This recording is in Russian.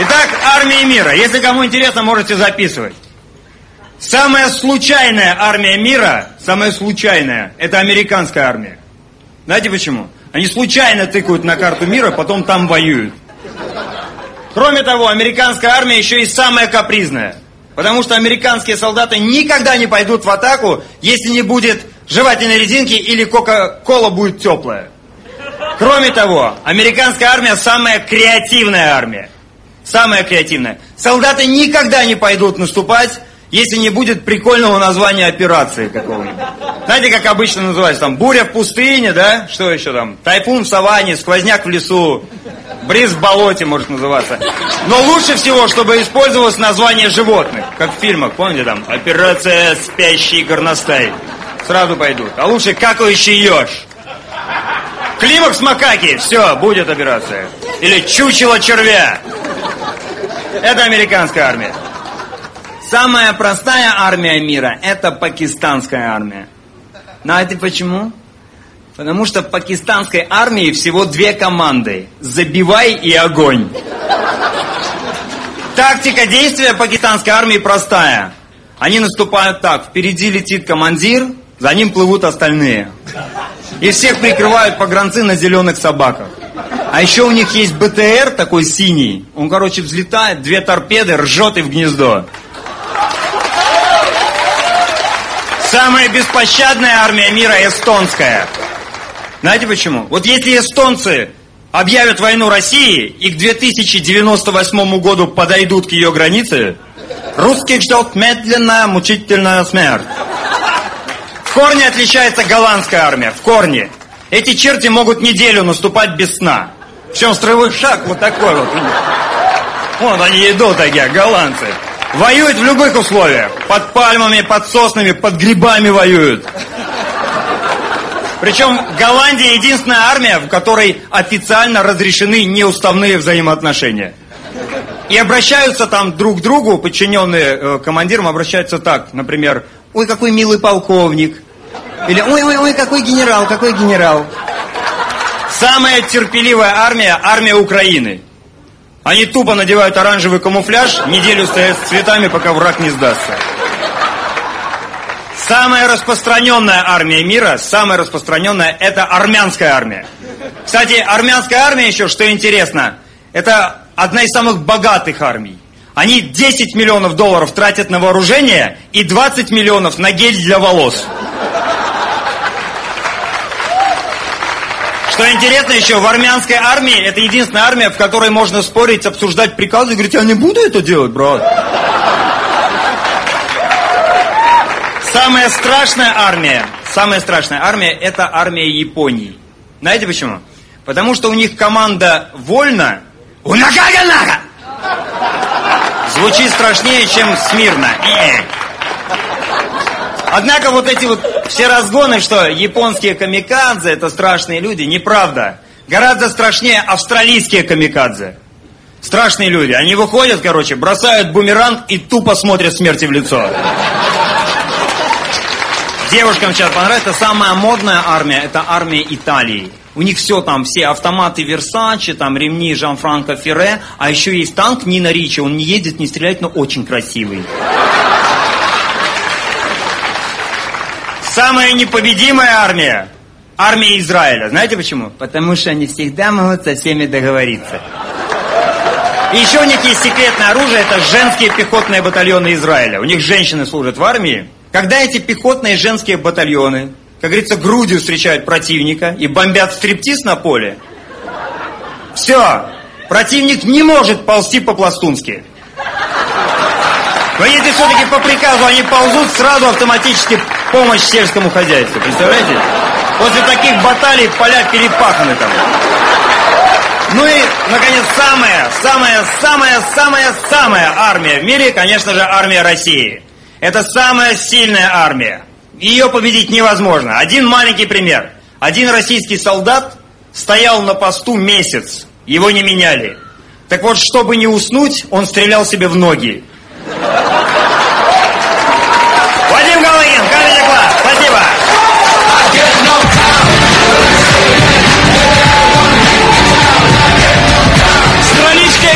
Итак, армия мира. Если кому интересно, можете записывать. Самая случайная армия мира, самая случайная, это американская армия. Знаете почему? Они случайно тыкают на карту мира, потом там воюют. Кроме того, американская армия еще и самая капризная. Потому что американские солдаты никогда не пойдут в атаку, если не будет жевательной резинки или кока-кола будет теплая. Кроме того, американская армия самая креативная армия. Самая креативная. Солдаты никогда не пойдут наступать, если не будет прикольного названия операции какого-нибудь. Знаете, как обычно называется? Там буря в пустыне, да? Что еще там? Тайфун в саванне, сквозняк в лесу, бриз в болоте может называться. Но лучше всего, чтобы использовалось название животных, как в фильмах, помните там? Операция «Спящий горностай». Сразу пойдут. А лучше «Какающий еж». Климакс макаки, все, будет операция. Или чучело червя. Это американская армия. Самая простая армия мира – это пакистанская армия. Знаете почему? Потому что в пакистанской армии всего 2 команды – забивай и огонь. Тактика действия пакистанской армии простая. Они наступают так: впереди летит командир, за ним плывут остальные. И всех прикрывают погранцы на зеленых собаках. А еще у них есть БТР такой синий. Он, короче, взлетает, 2 торпеды, ржет и в гнездо. Самая беспощадная армия мира – эстонская. Знаете почему? Вот если эстонцы объявят войну России и к 2098 году подойдут к ее границе, русских ждет медленная, мучительная смерть. В корне отличается голландская армия. В корне. Эти черти могут неделю наступать без сна. Причем строевой шаг вот такой вот. Вот они идут такие, голландцы. Воюют в любых условиях. Под пальмами, под соснами, под грибами воюют. Причем Голландия единственная армия, в которой официально разрешены неуставные взаимоотношения. И обращаются там друг к другу, подчиненные командирам обращаются так, например: ой, какой милый полковник. Или ой, какой генерал, какой генерал. Самая терпеливая армия – армия Украины. Они тупо надевают оранжевый камуфляж, неделю стоят с цветами, пока враг не сдастся. Самая распространенная армия мира, самая распространенная – это армянская армия. Кстати, армянская армия еще, что интересно, это одна из самых богатых армий. Они 10 миллионов долларов тратят на вооружение и 20 миллионов на гель для волос. Что интересно еще, в армянской армии это единственная армия, в которой можно спорить, обсуждать приказы и говорить: я не буду это делать, брат. Самая страшная армия это армия Японии. Знаете почему? Потому что у них команда «Вольно» «Унага-ганага» звучит страшнее, чем «Смирно». Однако вот эти вот все разгоны, что японские камикадзе это страшные люди, неправда. Гораздо страшнее австралийские камикадзе. Страшные люди. Они выходят, короче, бросают бумеранг и тупо смотрят смерти в лицо. Девушкам сейчас понравится. Самая модная армия – это армия Италии. У них все там, все автоматы Версаче, там ремни Жан-Франко Ферре, а еще есть танк Нино Ричи. Он не едет, не стреляет, но очень красивый. Самая непобедимая армия – армия Израиля. Знаете почему? Потому что они всегда могут со всеми договориться. И еще у них есть секретное оружие – это женские пехотные батальоны Израиля. У них женщины служат в армии. Когда эти пехотные женские батальоны, как говорится, грудью встречают противника и бомбят стриптиз на поле, все, противник не может ползти по-пластунски. Но если все-таки по приказу они ползут, сразу автоматически помощь сельскому хозяйству. Представляете? После таких баталий поля перепаханы там. Ну и, наконец, самая армия в мире, конечно же, армия России. Это самая сильная армия. Ее победить невозможно. Один маленький пример. Один российский солдат стоял на посту месяц. Его не меняли. Так вот, чтобы не уснуть, он стрелял себе в ноги.